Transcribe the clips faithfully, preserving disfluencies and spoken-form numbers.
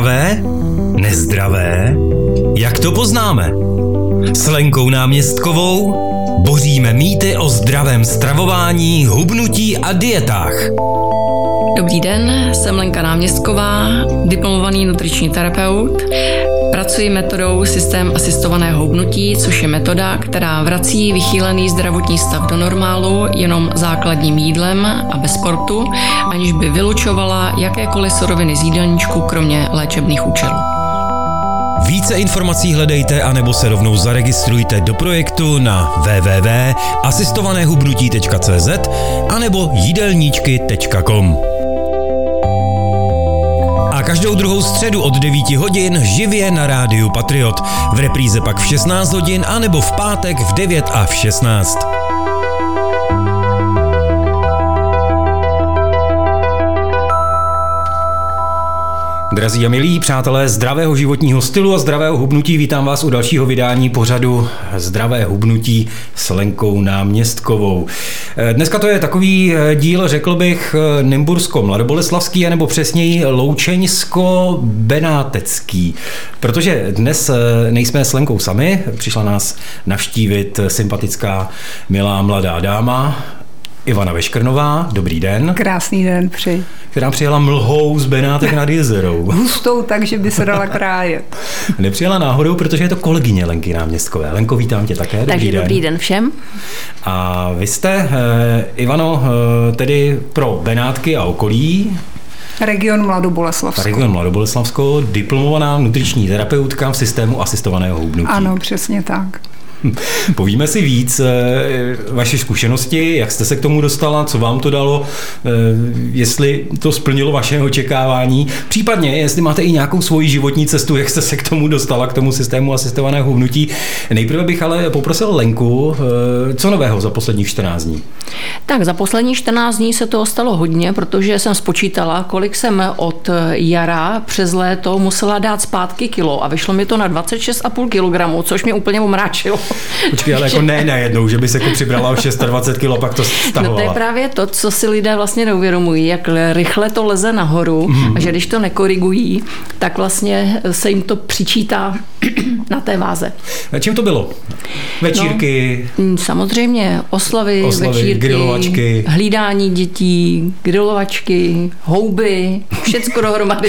zdravé? Nezdravé? Jak to poznáme? S Lenkou Náměstkovou boříme mýty o zdravém stravování, hubnutí a dietách. Dobrý den, jsem Lenka Náměstková, diplomovaný nutriční terapeut. Pracuji metodou systém asistovaného hubnutí, což je metoda, která vrací vychýlený zdravotní stav do normálu jenom základním jídlem a bez sportu, aniž by vylučovala jakékoliv suroviny z jídelníčku, kromě léčebných účelů. Více informací hledejte anebo se rovnou zaregistrujte do projektu na w w w tečka asistované hubnutí tečka c z anebo jídelníčky tečka com. A každou druhou středu od devíti hodin živě na rádiu Patriot. V repríze pak v šestnáct hodin anebo v pátek v devět a v šestnáct. Drazí a milí přátelé zdravého životního stylu a zdravého hubnutí, vítám vás u dalšího vydání pořadu Zdravé hubnutí s Lenkou Náměstkovou. Dneska to je takový díl, řekl bych, nymbursko-mladoboleslavský, anebo přesněji loučeňsko-benátecký. Protože dnes nejsme s Lenkou sami, přišla nás navštívit sympatická, milá mladá dáma, Ivana Veškrnová, dobrý den. Krásný den, přeji. Která přijela mlhou z Benátek nad Jezerou. Hustou, takže by se dala krájet. Nepřijela náhodou, protože je to kolegyně Lenky Náměstkové. Lenko, vítám tě také. Dobrý takže den. Dobrý den všem. A vy jste, Ivano, tedy pro Benátky a okolí. Region Mladoboleslavsko. Region Mladoboleslavsko, diplomovaná nutriční terapeutka v systému asistovaného hubnutí. Ano, přesně tak. Povíme si víc, vaše zkušenosti, jak jste se k tomu dostala, co vám to dalo, jestli to splnilo vaše očekávání, případně jestli máte i nějakou svoji životní cestu, jak jste se k tomu dostala, k tomu systému asistovaného hubnutí. Nejprve bych ale poprosil Lenku, co nového za posledních čtrnáct dní? Tak za posledních čtrnáct dní se toho stalo hodně, protože jsem spočítala, kolik jsem od jara přes léto musela dát zpátky kilo a vyšlo mi to na dvacet šest celá pět kilogramu, což mě úplně omráčilo. Počkej, ale jako ne najednou, že by se jako přibrala o dvacet šest kilo, pak to stahovala. No to je právě to, co si lidé vlastně neuvědomují, jak rychle to leze nahoru mm. a že když to nekorigují, tak vlastně se jim to přičítá na té váze. A čím to bylo? Večírky? No, samozřejmě oslavy, oslavy večírky, grilovačky. hlídání dětí, grilovačky, houby, všecko dohromady.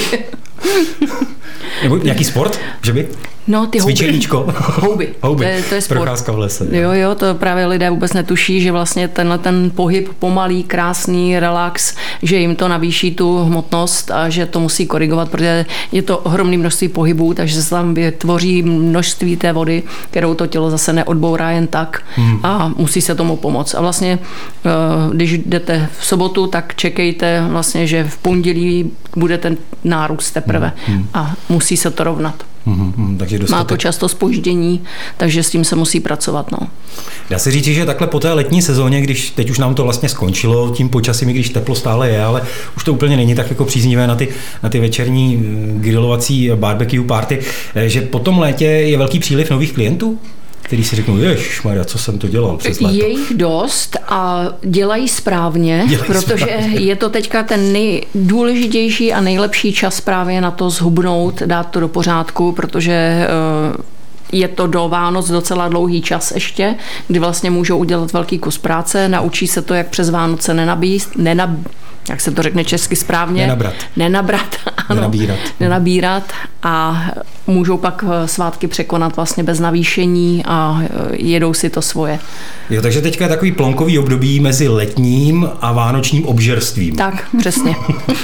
Nebo nějaký sport, že by? No, ty cvičeníčko. Houby. Houby. To je, to je sport. Procházka v lese. Jo, jo, to právě lidé vůbec netuší, že vlastně tenhle ten pohyb pomalý, krásný, relax, že jim to navýší tu hmotnost a že to musí korigovat, protože je to ohromné množství pohybů, takže se tam vytvoří množství té vody, kterou to tělo zase neodbourá jen tak hmm. a musí se tomu pomoct. A vlastně, když jdete v sobotu, tak čekejte vlastně, že v pondělí bude ten nárůst teprve hmm. a musí se to rovnat. Hmm, takže dostatek. Má to často zpoždění, takže s tím se musí pracovat. No. Dá se říct, že takhle po té letní sezóně, když teď už nám to vlastně skončilo tím počasím, i když teplo stále je, ale už to úplně není tak jako příznivé na ty, na ty večerní grilovací barbecue party, že po tom létě je velký příliv nových klientů? Který si řeknou, ježišmarja, co jsem to dělal přes léto. Je jich dost a dělají správně, dělají protože správně. Je to teďka ten nejdůležitější a nejlepší čas právě na to zhubnout, dát to do pořádku, protože je to do Vánoc docela dlouhý čas ještě, kdy vlastně můžou udělat velký kus práce, naučí se to, jak přes Vánoce nenabíst, nenab, jak se to řekne česky správně? Nenabrat. Nenabrat, ano. Nenabírat. Nenabírat a můžou pak svátky překonat vlastně bez navýšení a jedou si to svoje. Jo, takže teďka je takový plonkový období mezi letním a vánočním obžerstvím. Tak, přesně.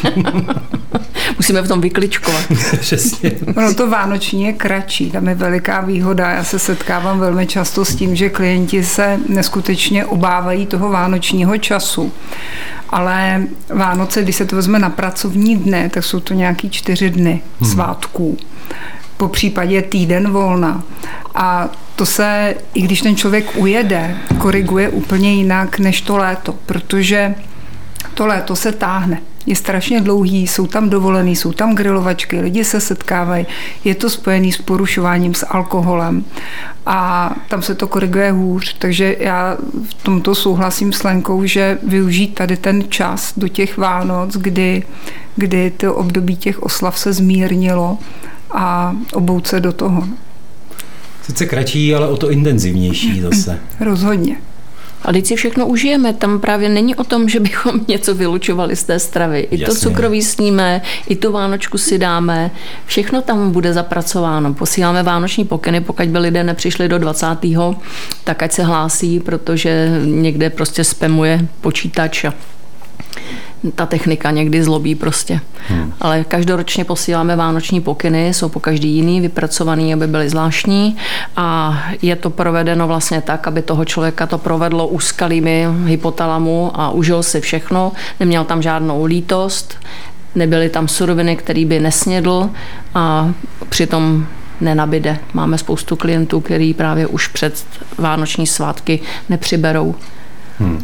Musíme v tom vykličkovat. Přesně. Ono to vánoční je kratší, tam je veliká výhoda. Já se setkávám velmi často s tím, že klienti se neskutečně obávají toho vánočního času. Ale Vánoce, když se to vezme na pracovní dny, tak jsou to nějaký čtyři dny hmm. svátků. Po případě týden volna. A to se, i když ten člověk ujede, koriguje úplně jinak než to léto, protože to léto se táhne. Je strašně dlouhý, jsou tam dovolený, jsou tam grilovačky, lidi se setkávají, je to spojený s porušováním, s alkoholem a tam se to koriguje hůř. Takže já v tomto souhlasím s Lenkou, že využít tady ten čas do těch Vánoc, kdy kdy to období těch oslav se zmírnilo a obout se do toho. Sice kratší, ale o to intenzivnější zase. Rozhodně. A teď si všechno užijeme, tam právě není o tom, že bychom něco vylučovali z té stravy. I Jasně. to cukroví sníme, i tu vánočku si dáme, všechno tam bude zapracováno. Posíláme vánoční pokyny, pokud by lidé nepřišli do dvacátého tak ať se hlásí, protože někde prostě spamuje počítač a ta technika někdy zlobí prostě. Hmm. Ale každoročně posíláme vánoční pokyny, jsou po každý jiný, vypracovaný, aby byly zvláštní a je to provedeno vlastně tak, aby toho člověka to provedlo úskalými hypotalamu a užil si všechno, neměl tam žádnou lítost, nebyly tam suroviny, které by nesnědl a přitom nenabide. Máme spoustu klientů, který právě už před vánoční svátky nepřiberou. Hmm.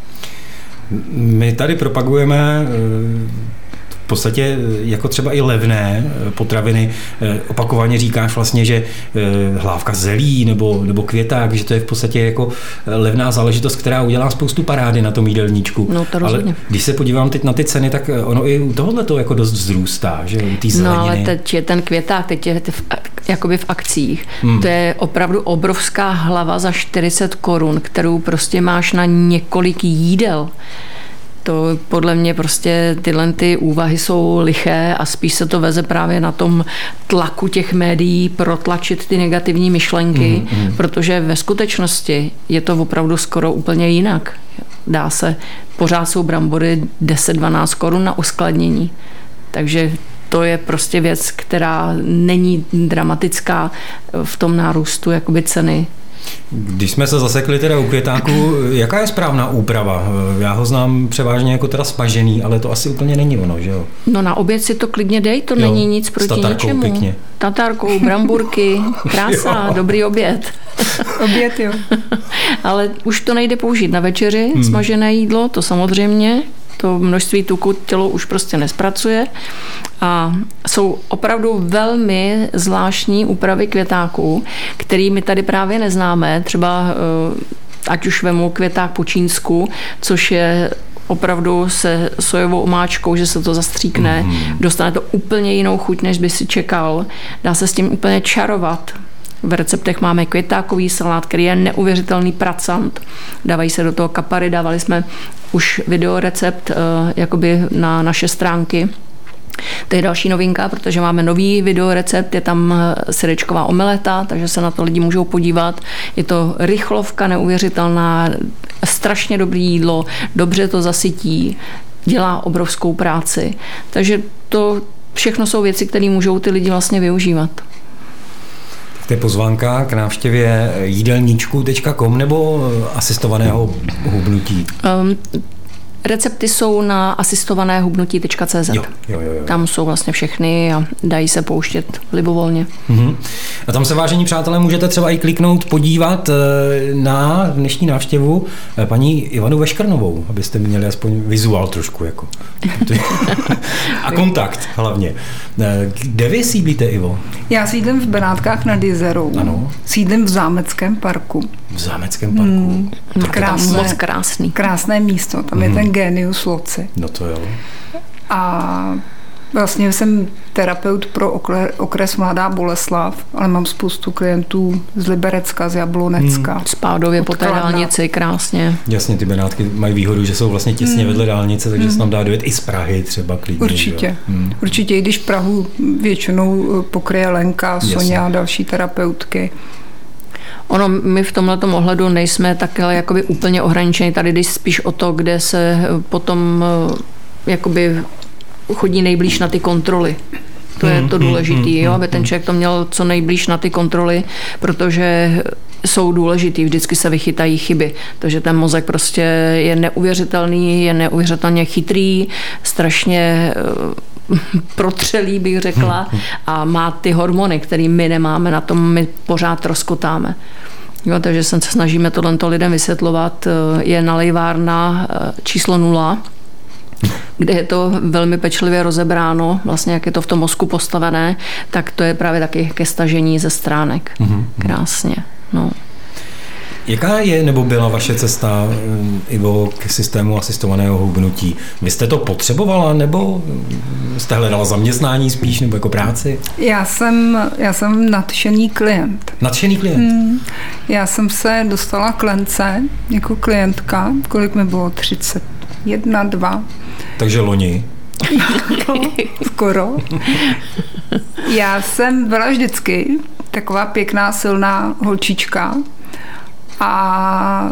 My tady propagujeme v podstatě jako třeba i levné potraviny. Opakovaně říkáš vlastně, že hlávka zelí nebo, nebo květák, že to je v podstatě jako levná záležitost, která udělá spoustu parády na tom jídelníčku. No to rozhodně. Ale když se podívám teď na ty ceny, tak ono i u tohohle to jako dost vzrůstá, že u té zeleniny. No ale teď je ten květák, teď je v, jakoby v akcích. Hmm. To je opravdu obrovská hlava za čtyřicet korun, kterou prostě máš na několik jídel. To podle mě prostě tyhle ty úvahy jsou liché a spíš se to veze právě na tom tlaku těch médií protlačit ty negativní myšlenky, mm, mm. protože ve skutečnosti je to opravdu skoro úplně jinak. Dá se, pořád jsou brambory deset dvanáct korun na uskladnění. Takže to je prostě věc, která není dramatická v tom nárůstu jakoby ceny. Když jsme se zasekli teda u květáku, jaká je správná úprava? Já ho znám převážně jako teda spažený, ale to asi úplně není ono, že jo? No na oběd si to klidně dej, to jo, není nic proti ničemu. Pěkně. Tatárkou, bramburky, krása, dobrý oběd. Oběd, jo. Ale už to nejde použít na večeři, hmm. smažené jídlo, to samozřejmě. To množství tuku tělo už prostě nespracuje a jsou opravdu velmi zvláštní úpravy květáků, který my tady právě neznáme, třeba ať už vemu květák po čínsku, což je opravdu se sojovou omáčkou, že se to zastříkne, mm. dostane to úplně jinou chuť, než by si čekal. Dá se s tím úplně čarovat. V receptech máme květákový salát, který je neuvěřitelný pracant. Dávají se do toho kapary, dávali jsme už videorecept uh, jakoby na naše stránky. To je další novinka, protože máme nový videorecept, je tam syrečková omeleta, takže se na to lidi můžou podívat. Je to rychlovka neuvěřitelná, strašně dobré jídlo, dobře to zasytí, dělá obrovskou práci. Takže to všechno jsou věci, které můžou ty lidi vlastně využívat. To je pozvánka k návštěvě jídelníčku tečka com nebo asistovaného hubnutí? Um, recepty jsou na asistované hubnutí tečka cé zet. Jo, jo, jo, jo. Tam jsou vlastně všechny a dají se pouštět libovolně. Uh-huh. A tam se, vážení přátelé, můžete třeba i kliknout, podívat na dnešní návštěvu paní Ivanu Veškrnovou, abyste měli aspoň vizuál trošku. Jako. A kontakt hlavně. Kde vy sídlíte, Ivo? Já sídlím v Benátkách nad Jizerou. Ano. Sídlím v Zámeckém parku. V Zámeckém parku. Hmm. Krásné, moc krásný. Krásné místo. Tam hmm. je ten Genius Loci. No to jo. A vlastně jsem terapeut pro okres Mladá Boleslav, ale mám spoustu klientů z Liberecka, z Jablonecka. Hmm. Z Pádově po té dálnici, krásně. Jasně, ty Benátky mají výhodu, že jsou vlastně těsně hmm. vedle dálnice, takže hmm. se tam dá dojet i z Prahy třeba klidně. Určitě. Hmm. Určitě, i když Prahu většinou pokryje Lenka, Sonia a další terapeutky. Ono, my v tomhletom ohledu nejsme takhle jakoby úplně ohraničení. Tady jde spíš o to, kde se potom jakoby chodí nejblíž na ty kontroly. To je to důležité, jo, aby ten člověk to měl co nejblíž na ty kontroly, protože jsou důležitý, vždycky se vychytají chyby. Takže ten mozek prostě je neuvěřitelný, je neuvěřitelně chytrý, strašně protřelý, bych řekla, a má ty hormony, které my nemáme, na tom my pořád rozkotáme. Jo, takže se snažíme tohle lidem vysvětlovat. Je nalejvárna číslo nula, kde je to velmi pečlivě rozebráno, vlastně jak je to v tom mozku postavené, tak to je právě taky ke stažení ze stránek. Mm-hmm. Krásně. No. Jaká je nebo byla vaše cesta, Ivo, k systému asistovaného hubnutí? Vy jste to potřebovala nebo jste hledala zaměstnání spíš nebo jako práci? Já jsem, já jsem nadšený klient. Nadšený klient? Hmm. Já jsem se dostala k Lence jako klientka, kolik mi bylo, třicet jedna, dva. Takže loni? Skoro. Já jsem byla vždycky taková pěkná, silná holčička a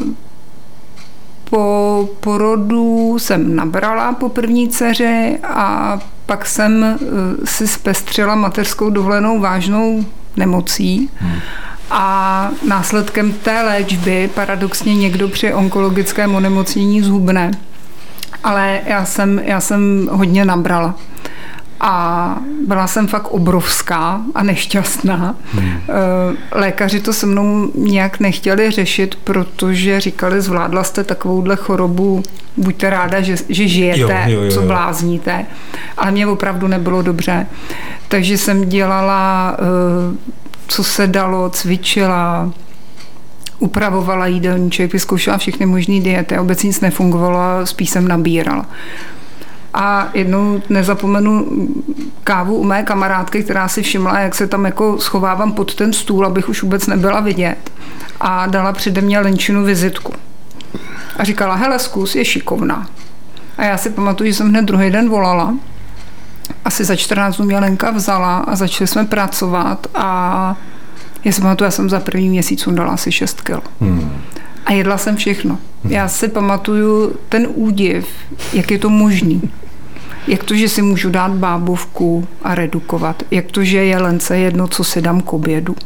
po porodu jsem nabrala po první dceři a pak jsem si zpestřila mateřskou dovolenou vážnou nemocí. Hmm. A následkem té léčby paradoxně někdo při onkologickém onemocnění zhubne. Ale já jsem, já jsem hodně nabrala. A byla jsem fakt obrovská a nešťastná. Hmm. Lékaři to se mnou nějak nechtěli řešit, protože říkali, zvládla jste takovouhle chorobu, buďte ráda, že, že žijete, jo, jo, jo, jo. Co blázníte. Ale mě opravdu nebylo dobře. Takže jsem dělala, co se dalo, cvičila, upravovala jídelníček, vyzkoušela všechny možné diety a vůbec nic nefungovalo, spíš jsem nabírala. A jednou nezapomenu kávu u mé kamarádky, která si všimla, jak se tam jako schovávám pod ten stůl, abych už vůbec nebyla vidět. A dala přede mě Lenčinu vizitku. A říkala, hele, zkus, je šikovná. A já si pamatuju, že jsem hned druhý den volala. Asi za čtrnáct dnů mě Lenka vzala a začali jsme pracovat a já si pamatuju, já jsem za první měsíc dala asi šest kil. Hmm. A jedla jsem všechno. Já si pamatuju ten údiv, jak je to možný. Jak to, že si můžu dát bábovku a redukovat. Jak to, že je Lence jedno, co si dám k obědu.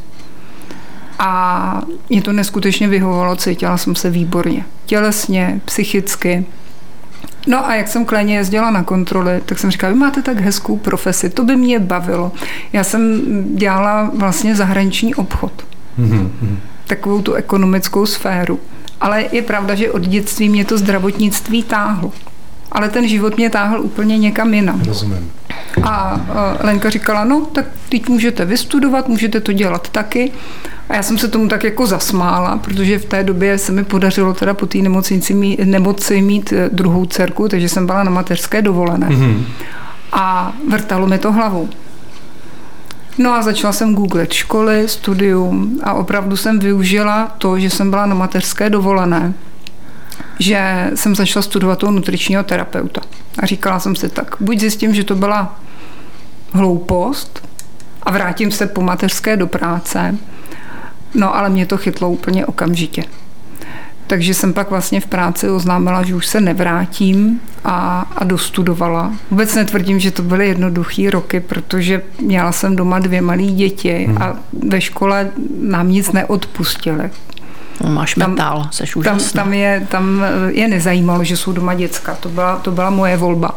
A mě to neskutečně vyhovovalo, cítila jsem se výborně. Tělesně, psychicky. No a jak jsem k Léně jezdila na kontroly, tak jsem říkala, vy máte tak hezkou profesi, to by mě bavilo. Já jsem dělala vlastně zahraniční obchod. Mm-hmm. Takovou tu ekonomickou sféru. Ale je pravda, že od dětství mě to zdravotnictví táhlo. Ale ten život mě táhl úplně někam jinam. Rozumím. A uh, Lenka říkala, no tak teď můžete vystudovat, můžete to dělat taky. A já jsem se tomu tak jako zasmála, protože v té době se mi podařilo teda po té nemoci mít, nemoci mít druhou dcerku, takže jsem byla na mateřské dovolené. Mm-hmm. A vrtalo mi to hlavou. No a začala jsem googlit školy, studium a opravdu jsem využila to, že jsem byla na mateřské dovolené, že jsem začala studovat toho nutričního terapeuta. A říkala jsem si tak, buď zjistím, že to byla hloupost a vrátím se po mateřské do práce, no ale mě to chytlo úplně okamžitě. Takže jsem pak vlastně v práci oznámila, že už se nevrátím a, a dostudovala. Vůbec netvrdím, že to byly jednoduchý roky, protože měla jsem doma dvě malé děti hmm. a ve škole nám nic neodpustili. Máš metál, seš úžasná. Tam, tam, je, tam je nezajímalo, že jsou doma děcka. To byla, to byla moje volba.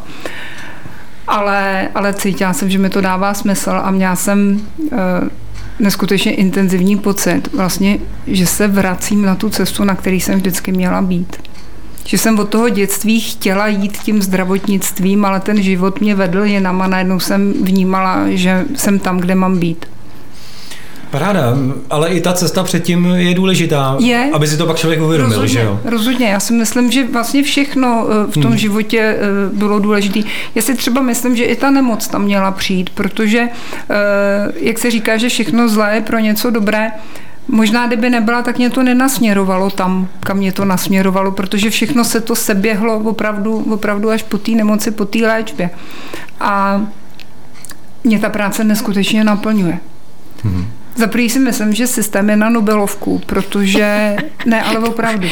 Ale, ale cítila jsem, že mi to dává smysl a měla jsem uh, neskutečně intenzivní pocit, vlastně, že se vracím na tu cestu, na který jsem vždycky měla být. Že jsem od toho dětství chtěla jít tím zdravotnictvím, ale ten život mě vedl jinam a najednou jsem vnímala, že jsem tam, kde mám být. Paráda, ale i ta cesta předtím je důležitá, je, aby si to pak člověk uvědomil, rozhodně, že jo? Rozhodně, já si myslím, že vlastně všechno v tom hmm. životě bylo důležité. Já si třeba myslím, že i ta nemoc tam měla přijít, protože, jak se říká, že všechno zlé je pro něco dobré, možná kdyby nebyla, tak mě to nenasměrovalo tam, kam mě to nasměrovalo, protože všechno se to seběhlo opravdu, opravdu až po té nemoci, po té léčbě. A mě ta práce neskutečně naplňuje. Hmm. Za první si myslím, že systém je na Nobelovku, protože, ne, ale opravdu,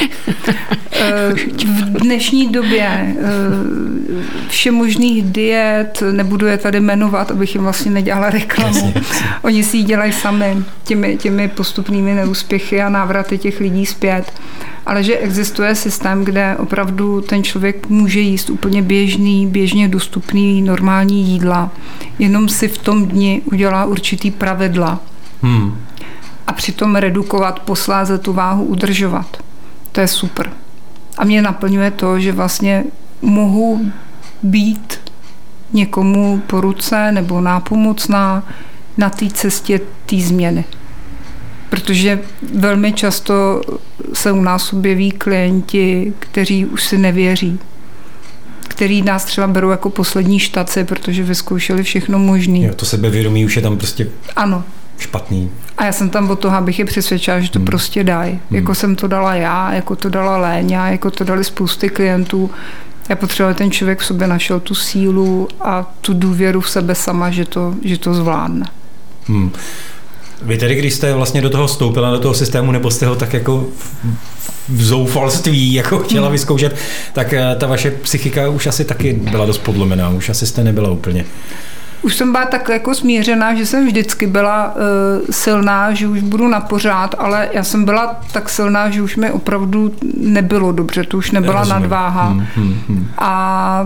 v dnešní době všemožných diet, nebudu je tady jmenovat, abych jim vlastně nedělala reklamu, oni si ji dělají sami těmi, těmi postupnými neúspěchy a návraty těch lidí zpět, ale že existuje systém, kde opravdu ten člověk může jíst úplně běžný, běžně dostupný, normální jídla, jenom si v tom dni udělá určitý pravidla, Hmm. a přitom redukovat, posléze tu váhu udržovat. To je super. A mě naplňuje to, že vlastně mohu být někomu po ruce nebo nápomocná na té cestě té změny. protože velmi často se u nás objeví klienti, kteří už si nevěří, který nás třeba berou jako poslední štaci, protože vyzkoušeli všechno možný. Jo, to sebevědomí už je tam prostě ano. špatný. A já jsem tam od toho, abych je přesvědčila, že to hmm. prostě dají. Hmm. Jako jsem to dala já, jako to dala Léňa, jako to dali spousty klientů. Já potřebovala, ten člověk v sobě našel tu sílu a tu důvěru v sebe sama, že to, že to zvládne. Hmm. Vy tedy, když jste vlastně do toho vstoupila, do toho systému, nebo jste ho tak jako v zoufalství jako chtěla hmm. vyzkoušet, tak ta vaše psychika už asi taky byla dost podlomená, už asi jste nebyla úplně. Už jsem byla tak jako smířená, že jsem vždycky byla uh, silná, že už budu na pořád, ale já jsem byla tak silná, že už mi opravdu nebylo dobře, to už nebyla Rozumím. nadváha. Hmm, hmm, hmm. A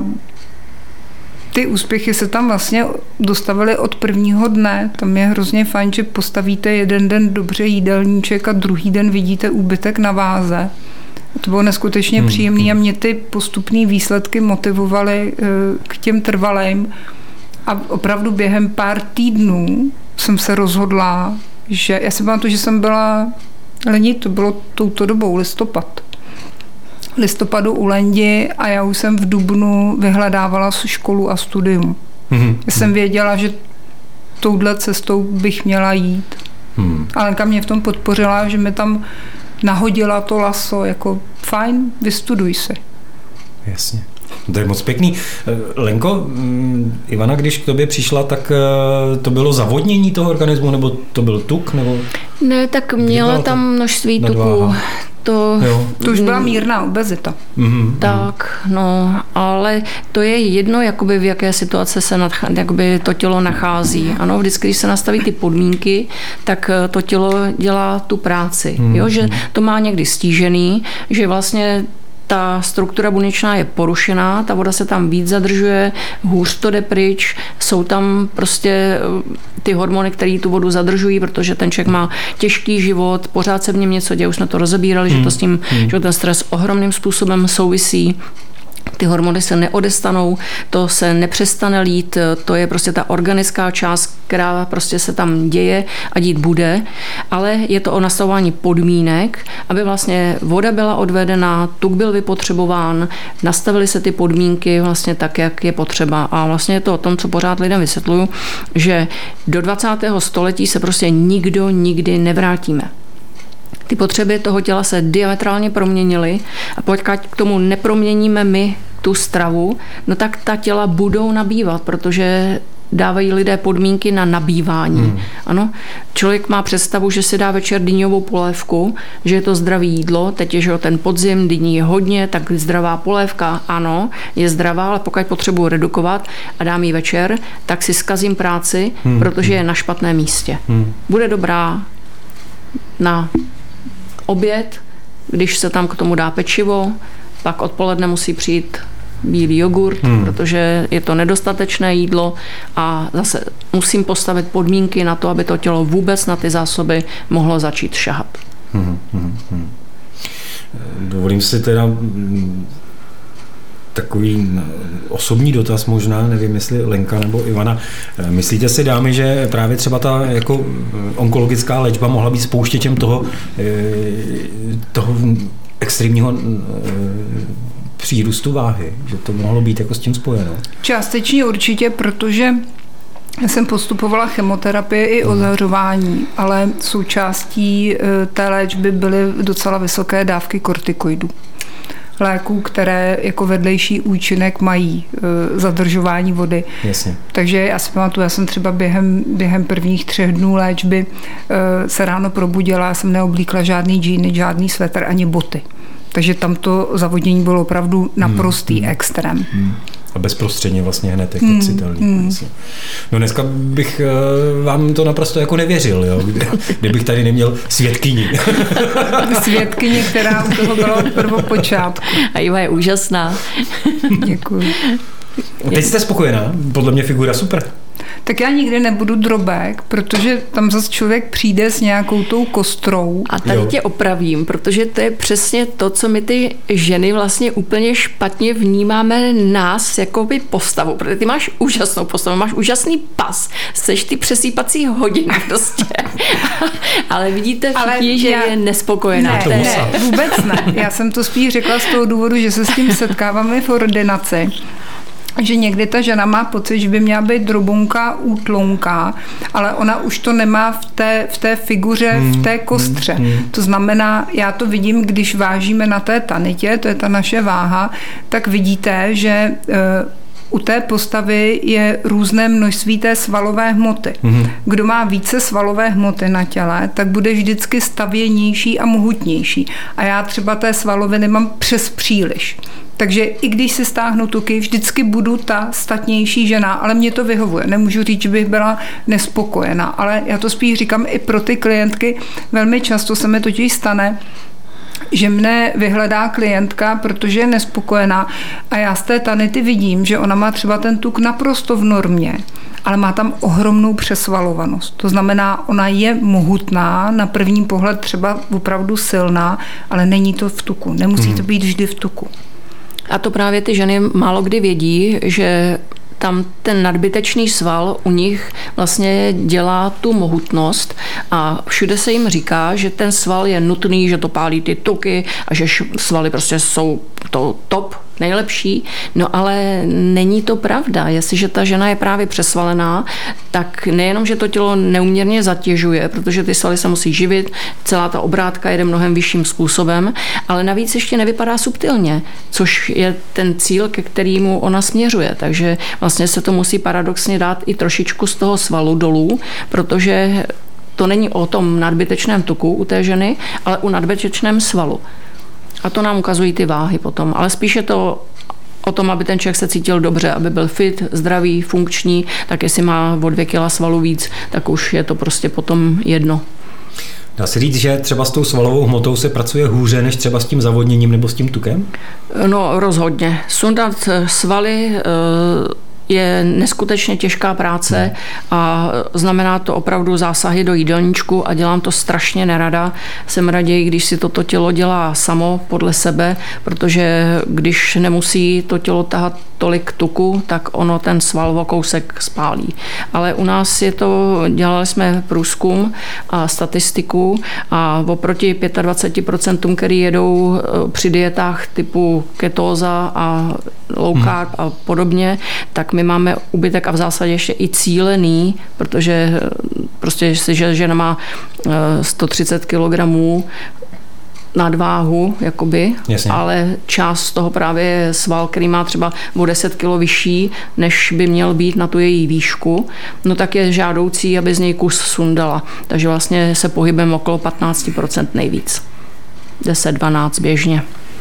ty úspěchy se tam vlastně dostavily od prvního dne. Tam je hrozně fajn, že postavíte jeden den dobře jídelníček a druhý den vidíte úbytek na váze. To bylo neskutečně hmm, příjemné hmm. a mě ty postupné výsledky motivovaly uh, k těm trvalým. A opravdu během pár týdnů jsem se rozhodla, že já si pamatuju, že jsem byla leni, to bylo touto dobou, listopad. Listopadu u Lendi a já už jsem v dubnu vyhledávala školu a studium. Mm-hmm. Já jsem věděla, že touhle cestou bych měla jít. Mm. A Lenka mě v tom podpořila, že mi tam nahodila to laso, jako fajn, vystuduj si. Jasně. To je moc pěkný. Lenko, Ivana, když k tobě přišla, tak to bylo zavodnění toho organismu, nebo to byl tuk? Nebo... Ne, tak měla tam množství tuku. To, to už byla mírná obezita. Mm-hmm. Tak, no, ale to je jedno, jakoby v jaké situace se nadcha, jakoby to tělo nachází. Ano, vždycky, když se nastaví ty podmínky, tak to tělo dělá tu práci. Mm-hmm. Jo, že to má někdy stížený, že vlastně ta struktura buněčná je porušená, ta voda se tam víc zadržuje, hůř to jde pryč, jsou tam prostě ty hormony, které tu vodu zadržují, protože ten člověk má těžký život, pořád se v něm něco děje, už jsme to rozebírali, hmm. že to s tím, hmm. že ten stres ohromným způsobem souvisí. Ty hormony se neodestanou, to se nepřestane lít, to je prostě ta organická část, která prostě se tam děje a dít bude, ale je to o nastavování podmínek, aby vlastně voda byla odvedena, tuk byl vypotřebován, nastavily se ty podmínky vlastně tak, jak je potřeba. A vlastně je to o tom, co pořád lidem vysvětluju, že do dvacátého století se prostě nikdo nikdy nevrátíme. Ty potřeby toho těla se diametrálně proměnily a pokud k tomu neproměníme my tu stravu, no tak ta těla budou nabývat, protože dávají lidé podmínky na nabývání. Hmm. Ano, člověk má představu, že si dá večer dyňovou polévku, že je to zdravé jídlo, teď je, že ten podzim, dyní je hodně, tak zdravá polévka, ano, je zdravá, ale pokud potřebuji redukovat a dám ji večer, tak si zkazím práci, hmm. protože je na špatném místě. Hmm. Bude dobrá na oběd, když se tam k tomu dá pečivo, pak odpoledne musí přijít bílý jogurt, hmm. protože je to nedostatečné jídlo a zase musím postavit podmínky na to, aby to tělo vůbec na ty zásoby mohlo začít šahat. Hmm, hmm, hmm. Dovolím si teda takový osobní dotaz možná, nevím, jestli Lenka nebo Ivana. Myslíte si, dámy, že právě třeba ta jako onkologická léčba mohla být spouštěčem toho, toho extrémního přírůstu váhy? Že to mohlo být jako s tím spojeno? Částečně určitě, protože já jsem postupovala chemoterapii i ozařování, ale součástí té léčby byly docela vysoké dávky kortikoidů. Léků, které jako vedlejší účinek mají e, zadržování vody. Jasně. Takže já si pamatuju, já jsem třeba během, během prvních třech dnů léčby e, se ráno probudila, já jsem neoblíkla žádný džíny, žádný svetr ani boty. Takže tam to zavodnění bylo opravdu naprostý hmm. extrém. Hmm. A bezprostředně vlastně hned jako hmm. citelný. Hmm. No dneska bych vám to naprosto jako nevěřil, jo? Kdybych tady neměl svědkyni. Svědkyni, která u toho byla od prvopočátku. A Iva je úžasná. Děkuji. Teď jste spokojená? Podle mě figura super. Tak já nikdy nebudu drobek, protože tam zase člověk přijde s nějakou tou kostrou. A tady jo. tě opravím, protože to je přesně to, co my ty ženy vlastně úplně špatně vnímáme nás jakoby postavu, protože ty máš úžasnou postavu, máš úžasný pas, seš ty přesýpací hodiny prostě. Ale vidíte všichni, že já... je nespokojená. Ne, ne, vůbec ne. Já jsem to spíš řekla z toho důvodu, že se s tím setkáváme v ordinaci, že někdy ta žena má pocit, že by měla být drobunka, útlonka, ale ona už to nemá v té, v té figuře, hmm. v té kostře. Hmm. To znamená, já to vidím, když vážíme na té tanitě, to je ta naše váha, tak vidíte, že u té postavy je různé množství té svalové hmoty. Mm-hmm. Kdo má více svalové hmoty na těle, tak bude vždycky stavěnější a mohutnější. A já třeba té svaloviny mám přes příliš. Takže i když si stáhnu tuky, vždycky budu ta statnější žena, ale mě to vyhovuje. Nemůžu říct, že bych byla nespokojená, ale já to spíš říkám i pro ty klientky. Velmi často se mi totiž stane, že mne vyhledá klientka, protože je nespokojená a já z té tanity vidím, že ona má třeba ten tuk naprosto v normě, ale má tam ohromnou přesvalovanost. To znamená, ona je mohutná, na první pohled třeba opravdu silná, ale není to v tuku. Nemusí to být vždy v tuku. A to právě ty ženy málo kdy vědí, že tam ten nadbytečný sval u nich vlastně dělá tu mohutnost a všude se jim říká, že ten sval je nutný, že to pálí ty tuky a že svaly prostě jsou to top, nejlepší, no ale není to pravda. Jestliže ta žena je právě přesvalená, tak nejenom, že to tělo neúměrně zatěžuje, protože ty svaly se musí živit, celá ta obrátka jede mnohem vyšším způsobem, ale navíc ještě nevypadá subtilně, což je ten cíl, ke kterému ona směřuje. Takže vlastně se to musí paradoxně dát i trošičku z toho svalu dolů, protože to není o tom nadbytečném tuku u té ženy, ale o nadbytečném svalu. A to nám ukazují ty váhy potom. Ale spíše to o tom, aby ten člověk se cítil dobře, aby byl fit, zdravý, funkční, tak jestli má o dvě kila svalu víc, tak už je to prostě potom jedno. Dá se říct, že třeba s tou svalovou hmotou se pracuje hůře, než třeba s tím zavodněním nebo s tím tukem? No rozhodně. Sundat svaly je neskutečně těžká práce a znamená to opravdu zásahy do jídelníčku a dělám to strašně nerada. Jsem raději, když si toto tělo dělá samo podle sebe, protože když nemusí to tělo tahat tolik tuku, tak ono ten sval o kousek spálí. Ale u nás je to, dělali jsme průzkum a statistiku a oproti dvacet pět procent, který jedou při dietách typu ketóza a low carb a podobně, tak my máme úbytek a v zásadě ještě i cílený, protože prostě, jestliže žena má sto třicet kilogramů nadváhu, jakoby, Jasně. ale část z toho právě je sval, který má třeba o deset kilo vyšší, než by měl být na tu její výšku, no tak je žádoucí, aby z něj kus sundala. Takže vlastně se pohybem okolo patnáct procent nejvíc. deset dvanáct běžně.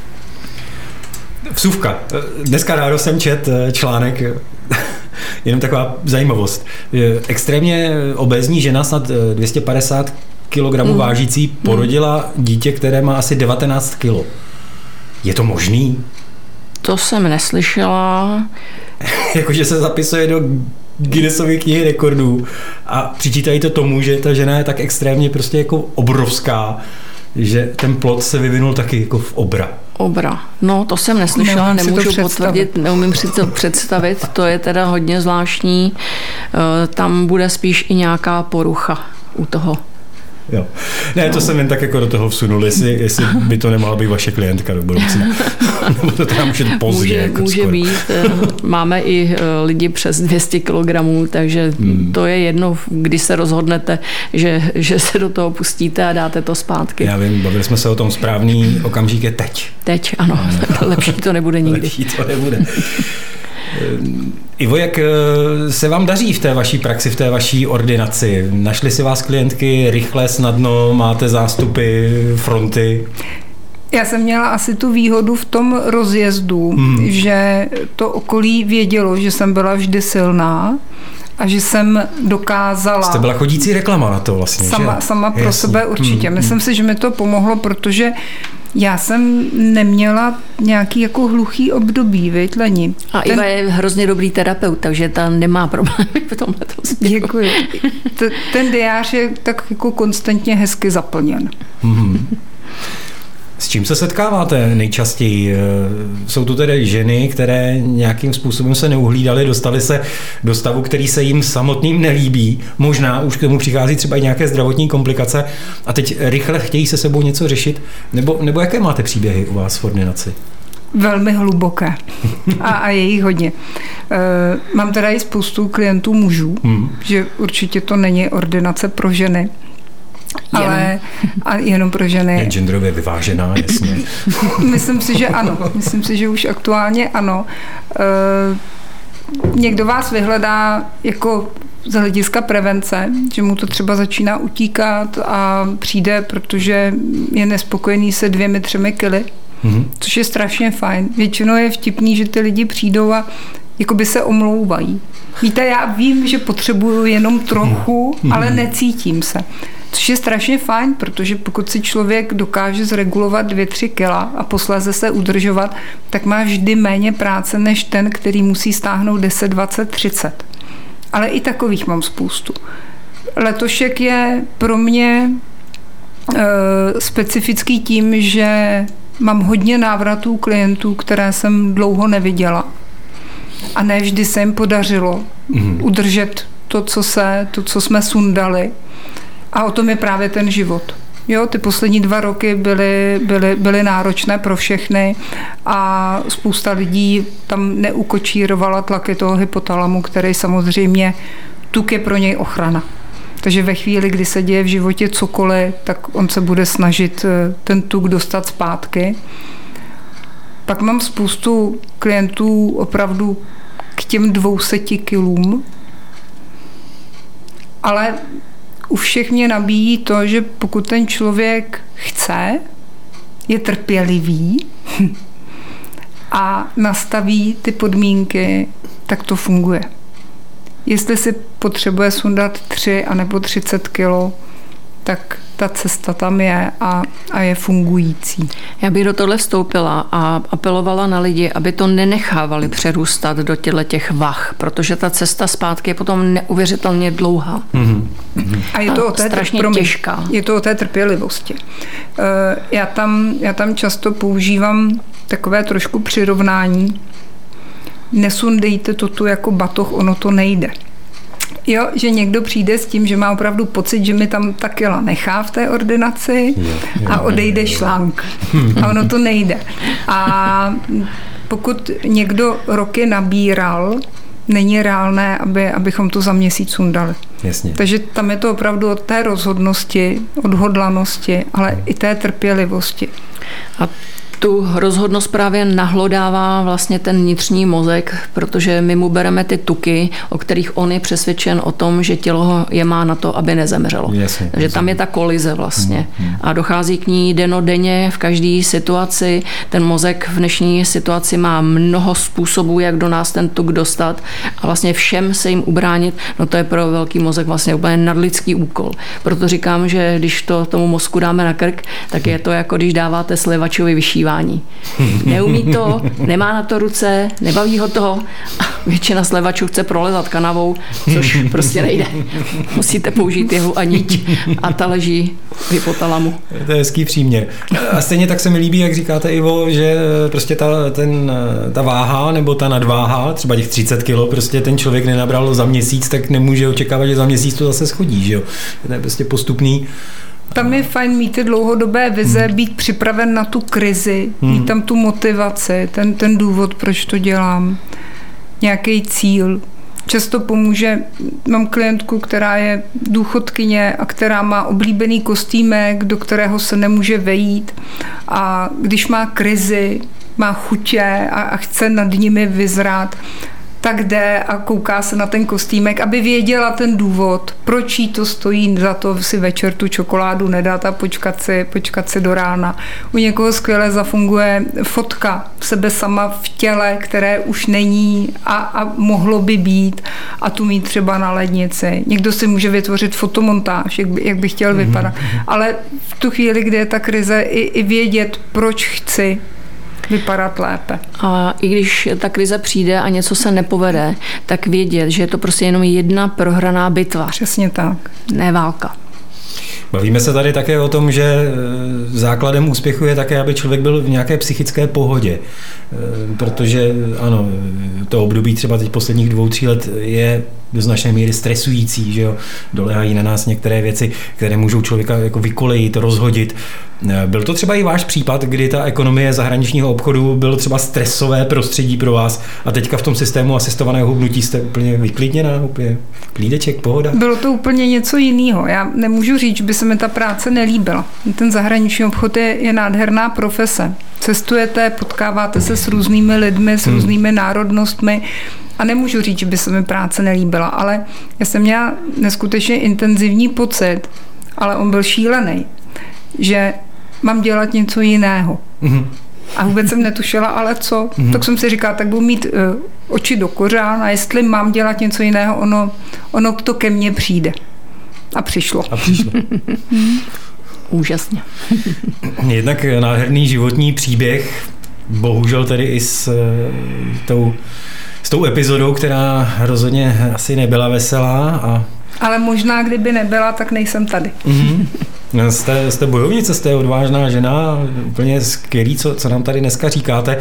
Vsuvka. Dneska ráno jsem čet článek, jenom taková zajímavost. Extrémně obézní žena, snad dvě stě padesát kilogramů mm. vážící, porodila mm. dítě, které má asi devatenáct kilo. Je to možný? To jsem neslyšela. Jakože se zapisuje do Guinnessovy knihy rekordů a přičítají to tomu, že ta žena je tak extrémně prostě jako obrovská, že ten plod se vyvinul taky jako v obra. Obra. No, to jsem neslyšela, nemůžu potvrdit, neumím si to představit, to je teda hodně zvláštní. Tam bude spíš i nějaká porucha u toho. Jo. Ne, to no. jsem jen tak jako do toho vsunul, jestli, jestli by to nemohla být vaše klientka do budoucna. Nebo to tam může pozdě. Může, jako může skoro. být. Máme i lidi přes dvě stě kilogramů, takže hmm. to je jedno, když se rozhodnete, že, že se do toho pustíte a dáte to zpátky. Já vím, bavili jsme se o tom, správný okamžik je teď. Teď, ano. Lepší to nebude nikdy. Lepší to nebude. Ivo, jak se vám daří v té vaší praxi, v té vaší ordinaci? Našli si vás klientky rychle, snadno, máte zástupy, fronty? Já jsem měla asi tu výhodu v tom rozjezdu, hmm. že to okolí vědělo, že jsem byla vždy silná a že jsem dokázala... Jste byla chodící reklama na to vlastně, Sama, že? sama pro Jasně. sebe určitě. Hmm. Myslím si, že mi to pomohlo, protože Já jsem neměla nějaký jako hluchý období, viď, Leni? A Ten... Iva je hrozně dobrý terapeut, takže ta nemá problémy v tomhle směru. Děkuji. Ten diář je tak jako konstantně hezky zaplněn. Mm-hmm. S čím se setkáváte nejčastěji? Jsou to tedy ženy, které nějakým způsobem se neuhlídaly, dostaly se do stavu, který se jim samotným nelíbí. Možná už k tomu přichází třeba i nějaké zdravotní komplikace a teď rychle chtějí se sebou něco řešit. Nebo, nebo jaké máte příběhy u vás v ordinaci? Velmi hluboké. A, a je jich hodně. E, mám teda i spoustu klientů mužů, hmm. že určitě to není ordinace pro ženy. Ale a jenom pro ženy. Je genderově vyvážená, jasně. Myslím si, že ano. Myslím si, že už aktuálně ano. E, někdo vás vyhledá jako z hlediska prevence, že mu to třeba začíná utíkat a přijde, protože je nespokojený se dvěmi, třemi kily, mm-hmm. což je strašně fajn. Většinou je vtipný, že ty lidi přijdou a jakoby se omlouvají. Víte, já vím, že potřebuju jenom trochu, mm-hmm. ale necítím se. Což je strašně fajn, protože pokud si člověk dokáže zregulovat dvě, tři kila a posléze se udržovat, tak má vždy méně práce než ten, který musí stáhnout deset, dvacet, třicet. Ale i takových mám spoustu. Letošek je pro mě e, specifický tím, že mám hodně návratů klientů, které jsem dlouho neviděla. A ne vždy se jim podařilo mm. udržet to co, se, to, co jsme sundali. A o tom je právě ten život. Jo, ty poslední dva roky byly, byly, byly náročné pro všechny a spousta lidí tam neukočírovala tlaky toho hypotalamu, který samozřejmě tuk je pro něj ochrana. Takže ve chvíli, kdy se děje v životě cokoliv, tak on se bude snažit ten tuk dostat zpátky. Pak mám spoustu klientů opravdu k těm dvouseti kilům, ale u všech mě nabíjí to, že pokud ten člověk chce, je trpělivý a nastaví ty podmínky, tak to funguje. Jestli si potřebuje sundat tři anebo třicet kilo, tak ta cesta tam je a, a je fungující. Já bych do tohle vstoupila a apelovala na lidi, aby to nenechávali přerůstat do těchto těch vah, protože ta cesta zpátky je potom neuvěřitelně dlouhá. Mm-hmm. A je to, o té, strašně promiň, těžká. Je to o té trpělivosti. Já tam, já tam často používám takové trošku přirovnání. Nesundejte to tu jako batoh, ono to nejde. Jo, že někdo přijde s tím, že má opravdu pocit, že mi tam ta kila nechá v té ordinaci je, je, a odejde je, je. šlank. A ono to nejde. A pokud někdo roky nabíral, není reálné, aby, abychom to za měsíc sundali. Jasně. Takže tam je to opravdu od té rozhodnosti, odhodlanosti, ale i té trpělivosti. A tu rozhodnost právě nahlodává vlastně ten vnitřní mozek, protože my mu bereme ty tuky, o kterých on je přesvědčen o tom, že tělo je má na to, aby nezemřelo. Jasně, Takže tam je ta kolize vlastně. Hmm, hmm. A dochází k ní dennodenně v každé situaci. Ten mozek v dnešní situaci má mnoho způsobů, jak do nás ten tuk dostat a vlastně všem se jim ubránit. No to je pro velký mozek vlastně úplně nadlidský úkol. Proto říkám, že když to tomu mozku dáme na krk, tak je to jako když dáváte slivačovi vyšívání. Neumí to, nemá na to ruce, nebaví ho to a většina slevačů chce prolezat kanavou, což prostě nejde. Musíte použít jeho a niť a ta leží v hypotalamu. To je hezký příměr. A stejně tak se mi líbí, jak říkáte, Ivo, že prostě ta, ten, ta váha nebo ta nadváha, třeba těch třicet kilo, prostě ten člověk nenabral za měsíc, tak nemůže očekávat, že za měsíc to zase schodí, že jo? To je prostě postupný. Tam je fajn mít ty dlouhodobé vize, hmm. být připraven na tu krizi, hmm. mít tam tu motivaci, ten, ten důvod, proč to dělám, nějaký cíl. Často pomůže, mám klientku, která je důchodkyně a která má oblíbený kostýmek, do kterého se nemůže vejít a když má krizi, má chutě a, a chce nad nimi vyzrát, tak jde a kouká se na ten kostýmek, aby věděla ten důvod, proč jí to stojí za to si večer tu čokoládu nedat a počkat si, počkat si do rána. U někoho skvěle zafunguje fotka sebe sama v těle, které už není a, a mohlo by být a tu mít třeba na lednici. Někdo si může vytvořit fotomontáž, jak by, jak by chtěl vypadat. Ale v tu chvíli, kdy je ta krize, i, i vědět, proč chci vypadat lépe. A i když ta krize přijde a něco se nepovede, tak vědět, že je to prostě jenom jedna prohraná bitva. Přesně tak. Ne válka. Bavíme se tady také o tom, že základem úspěchu je také, aby člověk byl v nějaké psychické pohodě. Protože ano, to období třeba teď posledních dvou, tří let je do značné míry stresující, že jo? Doléhají na nás některé věci, které můžou člověka jako vykolejit, rozhodit. Byl to třeba i váš případ, kdy ta ekonomie zahraničního obchodu byl třeba stresové prostředí pro vás a teďka v tom systému asistovaného hubnutí jste úplně vyklidněná, úplně klídeček, pohoda? Bylo to úplně něco jiného. Já nemůžu říct, že by se mi ta práce nelíbila. Ten zahraniční obchod je, je nádherná profese. Cestujete, potkáváte se s různými lidmi, s různými hmm. národnostmi a nemůžu říct, že by se mi práce nelíbila, ale já jsem měla neskutečně intenzivní pocit, ale on byl šílený, že mám dělat něco jiného. Hmm. A vůbec jsem netušila, ale co? Hmm. Tak jsem si říkala, tak budu mít uh, oči do kořán a jestli mám dělat něco jiného, ono, ono to ke mně přijde. A přišlo. A přišlo. Úžasně. Jednak nádherný životní příběh, bohužel tedy i s tou, s tou epizodou, která rozhodně asi nebyla veselá. A... Ale možná, kdyby nebyla, tak nejsem tady. Mm-hmm. Jste, jste bojovnice, jste odvážná žena, úplně skvělý, co, co nám tady dneska říkáte.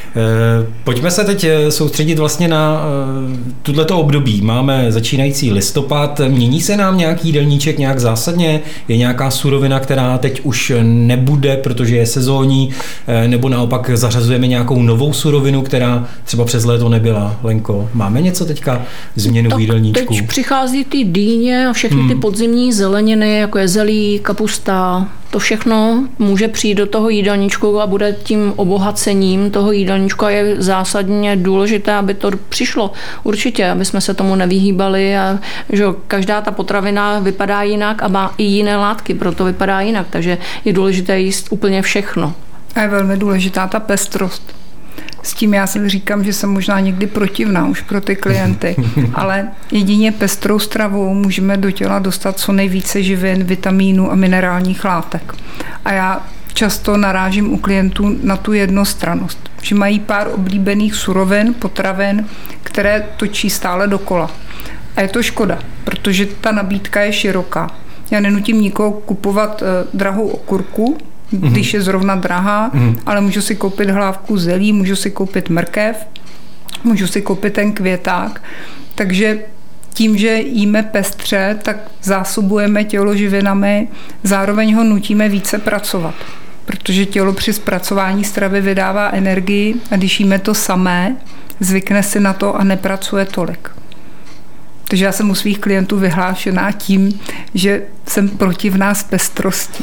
Pojďme se teď soustředit vlastně na tuto období. Máme začínající listopad, mění se nám nějaký jídelníček nějak zásadně? Je nějaká surovina, která teď už nebude, protože je sezónní, nebo naopak zařazujeme nějakou novou surovinu, která třeba přes léto nebyla? Lenko, máme něco teďka změnu v jídelníčku? Teď přichází ty dýně a všechny hmm. ty podzimní zeleniny, jako je zelí, kapusta, to všechno může přijít do toho jídelníčku a bude tím obohacením toho jídelníčku a je zásadně důležité, aby to přišlo. Určitě, aby jsme se tomu nevyhýbali a že každá ta potravina vypadá jinak a má i jiné látky, proto vypadá jinak, takže je důležité jíst úplně všechno. A je velmi důležitá ta pestrost. S tím já si říkám, že jsem možná někdy protivná už pro ty klienty, ale jedině pestrou stravou můžeme do těla dostat co nejvíce živin, vitamínů a minerálních látek. A já často narážím u klientů na tu jednostrannost, že mají pár oblíbených surovin, potravin, které točí stále dokola. A je to škoda, protože ta nabídka je široká. Já nenutím nikoho kupovat eh, drahou okurku, když je zrovna drahá, mm. ale můžu si koupit hlávku zelí, můžu si koupit mrkev, můžu si koupit ten květák. Takže tím, že jíme pestře, tak zásobujeme tělo živinami, zároveň ho nutíme více pracovat. Protože tělo při zpracování stravy vydává energii a když jíme to samé, zvykne si na to a nepracuje tolik. Takže já jsem u svých klientů vyhlášená tím, že jsem protivná z pestrosti.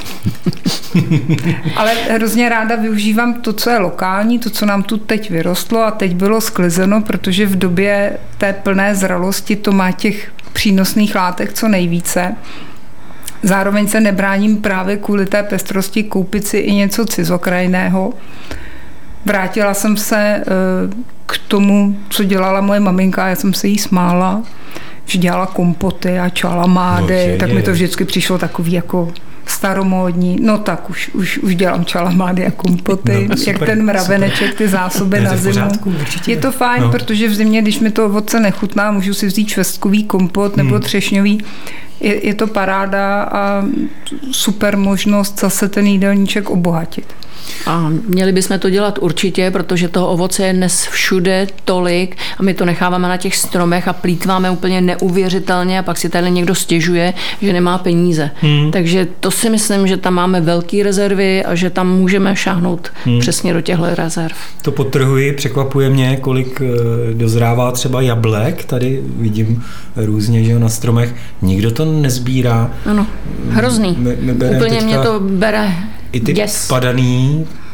Ale hrozně ráda využívám to, co je lokální, to, co nám tu teď vyrostlo a teď bylo sklizeno, protože v době té plné zralosti to má těch přínosných látek co nejvíce. Zároveň se nebráním právě kvůli té pestrosti koupit si i něco cizokrajného. Vrátila jsem se k tomu, co dělala moje maminka, já jsem se jí smála, že dělala kompoty a čalamády, no, tak mi to vždycky přišlo takový jako staromódní. No tak už, už, už dělám čalamády a kompoty, no, super, jak ten mraveneček, ty zásoby na zimu. Pořádku, je to fajn, no. Protože v zimě, když mi to ovoce nechutná, můžu si vzít švestkový kompot nebo hmm. třešňový. Je, je to paráda a super možnost zase ten jídelníček obohatit. A měli bychom to dělat určitě, protože toho ovoce je dnes všude tolik a my to necháváme na těch stromech a plýtváme úplně neuvěřitelně a pak si tady někdo stěžuje, že nemá peníze. Hmm. Takže to si myslím, že tam máme velké rezervy a že tam můžeme šáhnout hmm. přesně do těchto rezerv. To podtrhuji, překvapuje mě, kolik dozrává třeba jablek, tady vidím různě, že na stromech, nikdo to nezbírá. Ano, hrozný. My, my úplně teďka... mě to bere I ty yes. padaný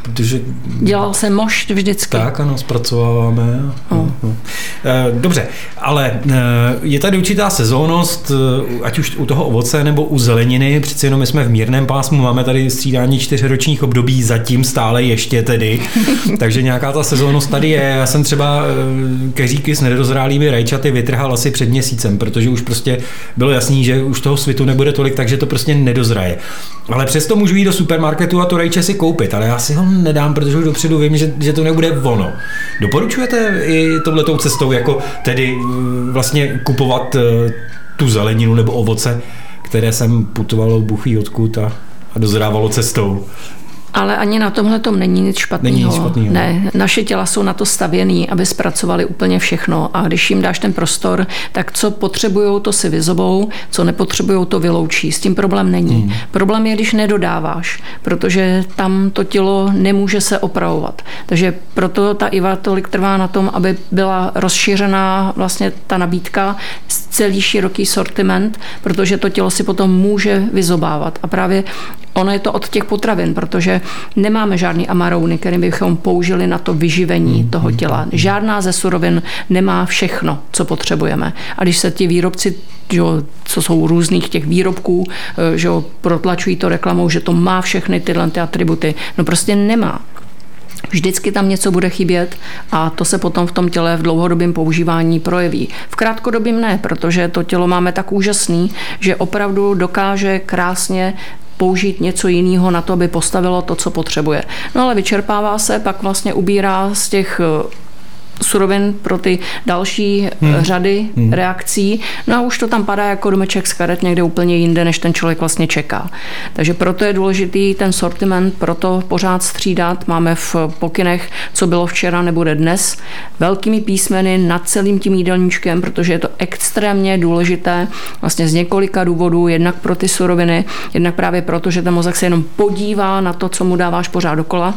Protože... Dělal se mošt vždycky. Tak, ano, zpracováváme. Oh. Dobře, ale je tady určitá sezónnost, ať už u toho ovoce nebo u zeleniny, přeci jenom my jsme v mírném pásmu, máme tady střídání čtyřročních období, zatím stále ještě tedy, takže nějaká ta sezónnost tady je. Já jsem třeba keříky s nedozrálými rajčaty vytrhal asi před měsícem, protože už prostě bylo jasný, že už toho svitu nebude tolik, takže to prostě nedozraje. Ale přesto můžu jít do supermarketu a to rajče si koupit, ale já si ho nedám, protože už dopředu vím, že, že to nebude ono. Doporučujete i touhletou cestou, jako tedy vlastně kupovat tu zeleninu nebo ovoce, které jsem putovalo buchví odkud a, a dozrávalo cestou? Ale ani na tomhle tom není nic špatného. Není nic špatného. Ne, naše těla jsou na to stavěný, aby zpracovali úplně všechno a když jim dáš ten prostor, tak co potřebujou, to si vyzobou, co nepotřebujou, to vyloučí. S tím problém není. Hmm. Problém je, když nedodáváš, protože tam to tělo nemůže se opravovat. Takže proto ta Iva tolik trvá na tom, aby byla rozšířená vlastně ta nabídka, celý široký sortiment, protože to tělo si potom může vyzobávat. A právě ono je to od těch potravin, protože nemáme žádný amarouny, které bychom použili na to vyživení toho těla. Žádná ze surovin nemá všechno, co potřebujeme. A když se ti výrobci, že, co jsou různých těch výrobků, že protlačují to reklamou, že to má všechny tyhle ty atributy, no prostě nemá. Vždycky tam něco bude chybět a to se potom v tom těle v dlouhodobém používání projeví. V krátkodobém ne, protože to tělo máme tak úžasný, že opravdu dokáže krásně použít něco jiného na to, aby postavilo to, co potřebuje. No ale vyčerpává se, pak vlastně ubírá z těch surovin pro ty další hmm. řady hmm. reakcí. No a už to tam padá jako domeček z karet někde úplně jinde, než ten člověk vlastně čeká. Takže proto je důležitý ten sortiment, proto pořád střídat. Máme v pokynech, co bylo včera, nebude dnes. Velkými písmeny nad celým tím jídelníčkem, protože je to extrémně důležité vlastně z několika důvodů, jednak pro ty suroviny, jednak právě proto, že ten mozek se jenom podívá na to, co mu dáváš pořád dokola.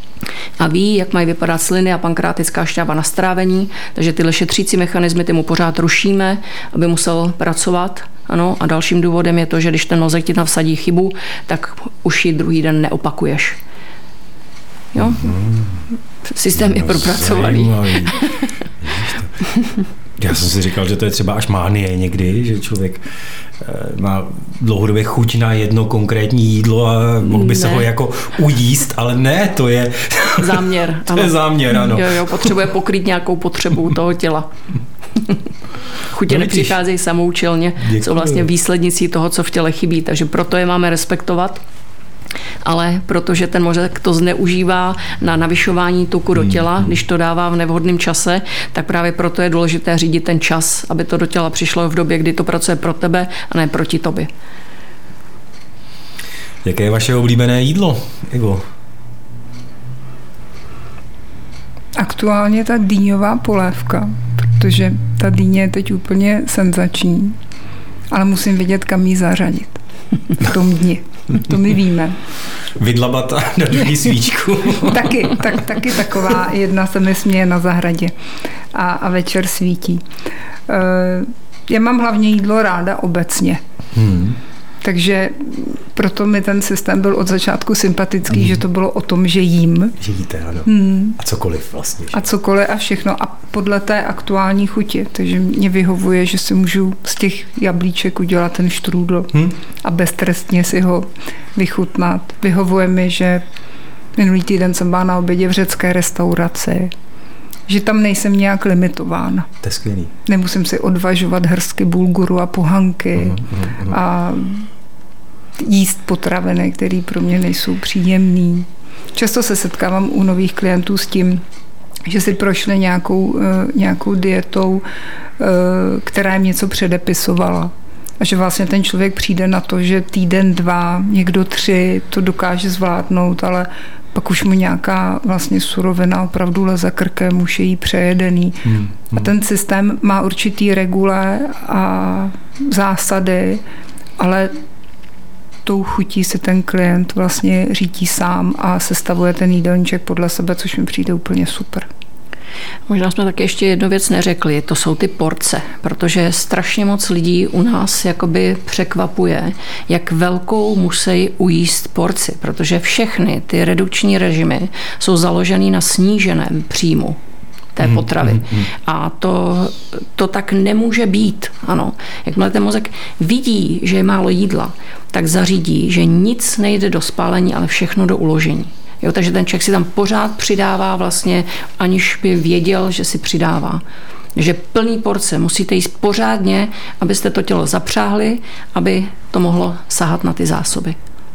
A ví, jak mají vypadat sliny a pankreatická šťáva na strávení, takže tyhle šetřící mechanismy ty mu pořád rušíme, aby musel pracovat. Ano, a dalším důvodem je to, že když ten mozek ti tam vsadí chybu, tak už ji druhý den neopakuješ. Jo? Systém je propracovaný. Já jsem si říkal, že to je třeba až mánie někdy, že člověk má dlouhodobě chuť na jedno konkrétní jídlo a mohl by ne. se ho jako ujíst, ale ne, to je záměr. to ano. je záměr, ano. Jo, jo, potřebuje pokrýt nějakou potřebu toho těla. Chutě no, nepřicházejí samoučelně, děkuji. Jsou vlastně výslednicí toho, co v těle chybí, takže proto je máme respektovat. Ale protože ten mozek to zneužívá na navyšování tuku do těla, když to dává v nevhodném čase, tak právě proto je důležité řídit ten čas, aby to do těla přišlo v době, kdy to pracuje pro tebe a ne proti tobě. Jaké je vaše oblíbené jídlo, Ivo? Aktuálně ta dýňová polévka, protože ta dýně je teď úplně senzační, ale musím vědět, kam ji zařadit v tom dni. To my víme. Vydlabat a dát druhý svíčku. taky, tak, taky taková jedna se mi směje na zahradě a, a večer svítí. Uh, já mám hlavně jídlo ráda obecně. Hmm. Takže proto mi ten systém byl od začátku sympatický, hmm. že to bylo o tom, že jím. Že jíte, ano. Hmm. A cokoliv vlastně. Že? A cokoliv a všechno. A podle té aktuální chuti. Takže mě vyhovuje, že si můžu z těch jablíček udělat ten štrůdl hmm. a beztrestně si ho vychutnat. Vyhovuje mi, že minulý týden jsem byla na obědě v řecké restauraci. Že tam nejsem nějak limitována. To je skvělý. Nemusím si odvažovat hrstky bulguru a pohanky uh, uh, uh. a jíst potraviny, které pro mě nejsou příjemné. Často se setkávám u nových klientů s tím, že si prošli nějakou, nějakou dietou, která jim něco předepisovala. A že vlastně ten člověk přijde na to, že týden, dva, někdo tři to dokáže zvládnout, ale pak už mu nějaká vlastně surovina opravdu leze krkem, už je jí přejedený. Hmm, hmm. A ten systém má určitý regule a zásady, ale tou chutí si ten klient vlastně řídí sám a sestavuje ten jídelníček podle sebe, což mi přijde úplně super. Možná jsme taky ještě jednu věc neřekli, to jsou ty porce, protože strašně moc lidí u nás jakoby překvapuje, jak velkou musí ujíst porci, protože všechny ty redukční režimy jsou založeny na sníženém příjmu té potravy. A to, to tak nemůže být. Ano. Jakmile ten mozek vidí, že je málo jídla, tak zařídí, že nic nejde do spálení, ale všechno do uložení. Jo, takže ten člověk si tam pořád přidává vlastně, aniž by věděl, že si přidává. Že plný porce musíte jíst pořádně, abyste to tělo zapřáhli, aby to mohlo sahat na ty zásoby.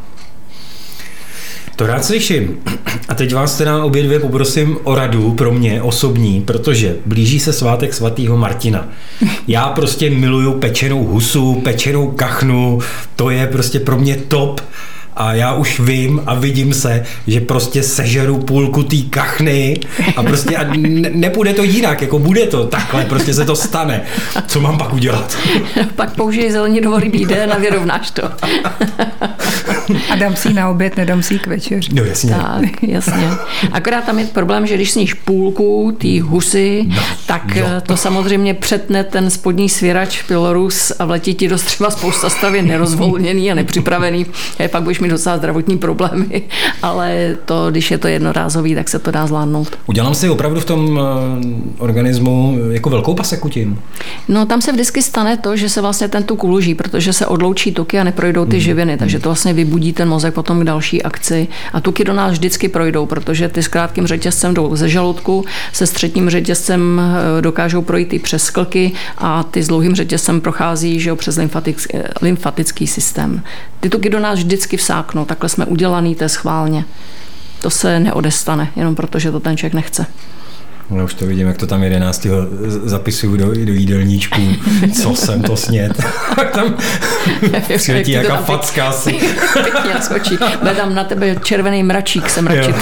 To rád slyším. A teď vás teda obě dvě poprosím o radu pro mě osobní, protože blíží se svátek svatého Martina. Já prostě miluju pečenou husu, pečenou kachnu, to je prostě pro mě top. A já už vím a vidím se, že prostě sežeru půlku té kachny a prostě a ne, nepůjde to jinak, jako bude to takhle, prostě se to stane. Co mám pak udělat? Pak použij zeleninu rybí jídel a vyrovnáš to. A dám si ji na oběd, nedám si ji k večeři. No jasně. Tak, jasně. Akorát tam je problém, že když sníš půlku té husy, no, tak jo. To samozřejmě přetne ten spodní svěrač pylorus a vletí ti do střeva spousta stravy nerozvolněný a nepřipravený. A pak budeš mít docela zdravotní problémy, ale to, když je to jednorázový, tak se to dá zvládnout. Udělám si opravdu v tom organismu jako velkou paseku tím? No tam se vždycky stane to, že se vlastně ten tuk uloží, protože se odloučí tuky a neprojdou ty živiny, takže to vlastně vybudí ten mozek potom k další akci. A tuky do nás vždycky projdou, protože ty s krátkým řetězcem jdou ze žaludku, se středním řetězcem dokážou projít i přes sklky a ty s dlouhým řetězcem prochází, že jo, přes lymfatický, lymfatický systém. Ty tuky do nás vždycky vsáknou, takhle jsme udělaný, to je schválně. To se neodestane, jenom protože to ten člověk nechce. No už to vidím, jak to tam jedenáctého zapisuju do, do jídelníčku, co jsem to snět. tam světí jaká facka asi. Pěkně skočí. Bude tam na tebe červený mračík se mračit.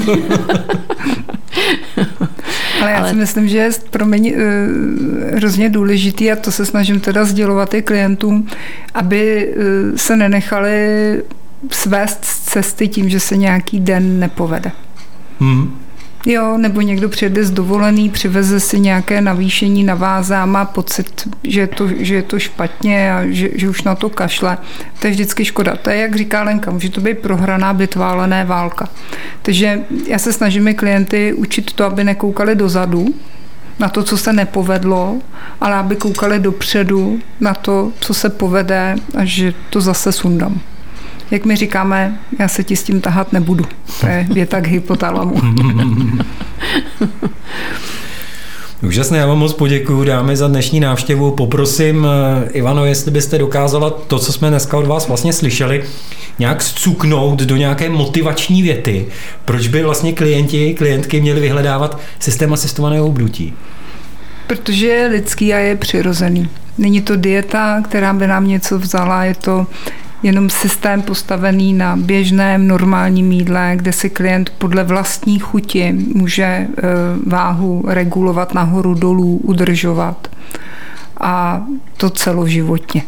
Ale já Ale... si myslím, že je pro mě hrozně důležitý, a to se snažím teda sdělovat i klientům, aby se nenechali svést z cesty tím, že se nějaký den nepovede. Hmm. Jo, nebo někdo přijede z dovolený, přiveze si nějaké navýšení, navázá, má pocit, že je to, že je to špatně a že, že už na to kašle. To je vždycky škoda. To je, jak říká Lenka, může to být prohraná bitva, ale ne válka. Takže já se snažím i klienty učit to, aby nekoukali dozadu, na to, co se nepovedlo, ale aby koukali dopředu na to, co se povede a že to zase sundám. Jak my říkáme, já se ti s tím tahat nebudu. To je věta k hypotalamu. Úžasné, já vám moc poděkuju, dámy, za dnešní návštěvu. Poprosím, Ivano, jestli byste dokázala to, co jsme dneska od vás vlastně slyšeli, nějak zcuknout do nějaké motivační věty. Proč by vlastně klienti, klientky měli vyhledávat systém asistovaného hubnutí? Protože je lidský a je přirozený. Není to dieta, která by nám něco vzala, je to jenom systém postavený na běžném normálním jídle, kde si klient podle vlastní chuti může váhu regulovat nahoru, dolů, udržovat. A to celoživotně.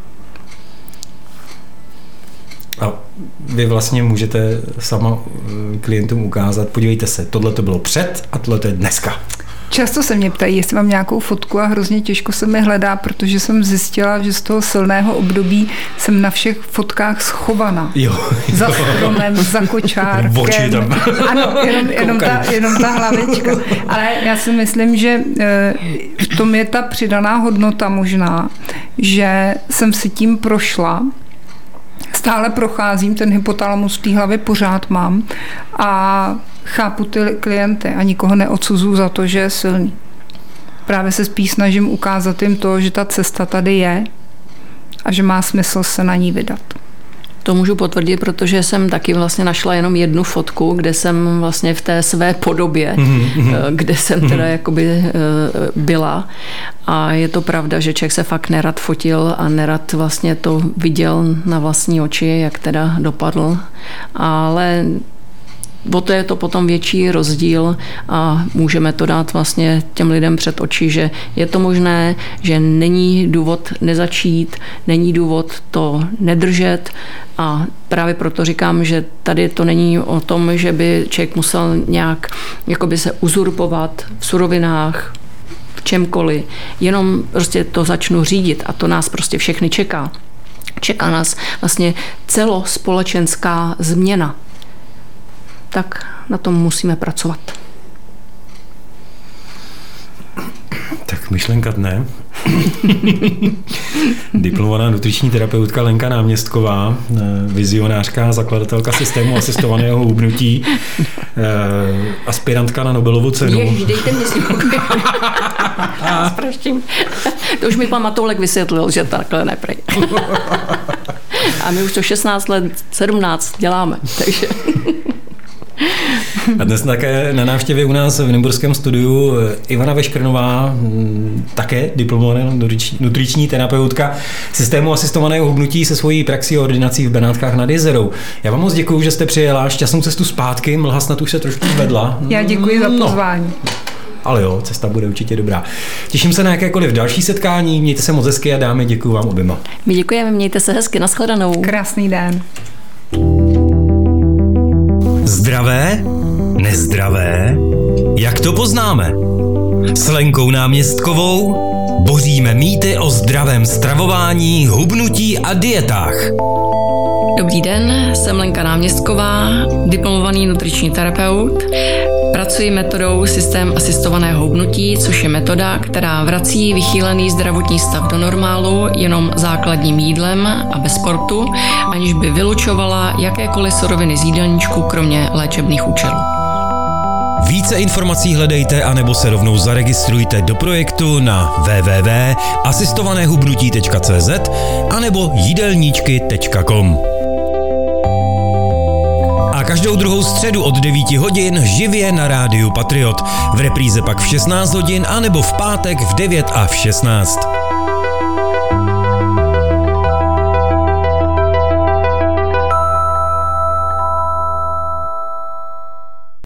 A vy vlastně můžete sama klientům ukázat, podívejte se, tohle to bylo před a tohle to je dneska. Často se mě ptají, jestli mám nějakou fotku a hrozně těžko se mi hledá, protože jsem zjistila, že z toho silného období jsem na všech fotkách schovaná. Jo, jo. Za stromem, za kočárkem. Oči tam. Ano, jenom, jenom, ta, jenom ta hlavička. Ale já si myslím, že v tom je ta přidaná hodnota možná, že jsem si tím prošla, stále procházím, ten hypotalamus v té hlavě pořád mám a chápu ty klienty a nikoho neodsuzuju za to, že je silný. Právě se spíš snažím ukázat jim to, že ta cesta tady je a že má smysl se na ní vydat. To můžu potvrdit, protože jsem taky vlastně našla jenom jednu fotku, kde jsem vlastně v té své podobě, mm-hmm. kde jsem teda jakoby byla. A je to pravda, že člověk se fakt nerad fotil a nerad vlastně to viděl na vlastní oči, jak teda dopadl. Ale o to je to potom větší rozdíl a můžeme to dát vlastně těm lidem před oči, že je to možné, že není důvod nezačít, není důvod to nedržet a právě proto říkám, že tady to není o tom, že by člověk musel nějak jakoby se uzurpovat v surovinách, v čemkoliv, jenom prostě to začnu řídit a to nás prostě všechny čeká. Čeká nás vlastně celospolečenská změna. Tak na tom musíme pracovat. Tak myšlenka dne. Diplomovaná nutriční terapeutka Lenka Náměstková, vizionářka, zakladatelka systému asistovaného hubnutí, aspirantka na Nobelovu cenu. Ježiš, dejte mě si Prosím. To už mi pan Matoulek vysvětlil, že takhle neprej. A my už to šestnáct let, sedmnáct děláme, takže... A dnes také na návštěvě u nás v Nymburském studiu Ivana Veškrnová, také diplomovaná nutriční terapeutka systému asistovaného hubnutí se svojí praxí a ordinací v Benátkách nad Jezerou. Já vám moc děkuju, že jste přijela šťastnou cestu zpátky, mlha snad už se trošku vedla. Já děkuji za pozvání. No. Ale jo, cesta bude určitě dobrá. Těším se na jakékoliv další setkání, mějte se moc hezky a dámy, děkuju vám oběma. My děkujeme, mějte se hezky, nashledanou. Krásný den. Zdravé? Nezdravé? Jak to poznáme? S Lenkou Náměstkovou boříme mýty o zdravém stravování, hubnutí a dietách. Dobrý den, jsem Lenka Náměstková, diplomovaný nutriční terapeut. Pracuji metodou systém asistovaného hubnutí, což je metoda, která vrací vychýlený zdravotní stav do normálu jenom základním jídlem a bez sportu, aniž by vylučovala jakékoliv suroviny z jídelníčku, kromě léčebných účelů. Více informací hledejte anebo se rovnou zaregistrujte do projektu na w w w tečka asistovanéhubnutí tečka c z anebo jídelníčky tečka com. A každou druhou středu od devíti hodin živě na rádiu Patriot. V repríze pak v šestnáct hodin anebo v pátek v devět a v šestnáct.